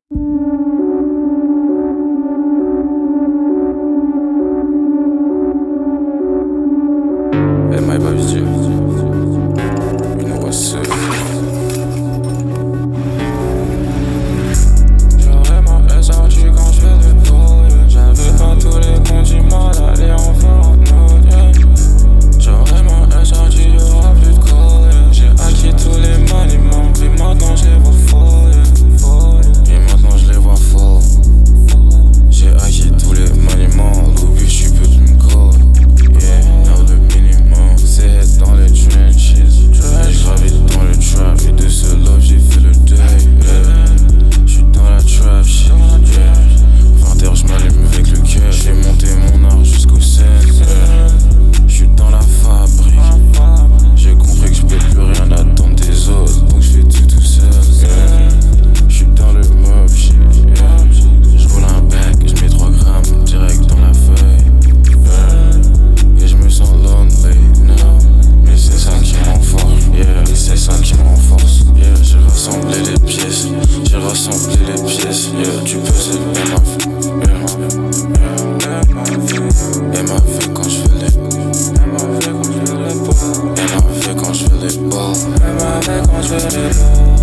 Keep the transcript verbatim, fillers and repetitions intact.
Hey, my baby, you know what's up. J'aurais ma S R G quand j'fais des vols. J'avais pas tous les condiments d'aller en Fortnite, yeah. J'aurais ma S R G, y'aura plus de call, yeah. J'ai acquis tous les maniements, puis maintenant j'les vois fall, yeah. Puis maintenant j'les vois fall. J'ai acquis tous les maniements, l'oubli j'suis peu de m'call. Yeah, now le minimum, c'est dans les trenches. J'ai gravé dans le trap, et de ce love j'ai fait le deuil, yeah. J'suis dans la trap shit, yeah. vingt heures j'm'allume avec le cœur, j'ai monté mon art jusqu'au scène, yeah. J'suis dans la fabrique, j'ai compris que j'peux plus rien attendre des autres, donc j'fais tout tout seul, yeah. J'suis dans le mob shit, yeah. J'roule un bec, j'mets trois grammes direct dans la feuille, yeah. Et j'me sens lonely, no. Mais c'est ça qui me renforce, yeah. C'est ça qui me renforce, yeah. J'ai rassemblé les pièces, j'ai rassemblé les pièces, yeah. Tu peux c'est M A V, yeah. M A V quand j'fais les M A V quand j'fais les balles, M A V quand j'fais les balles, M A V quand j'fais les balles.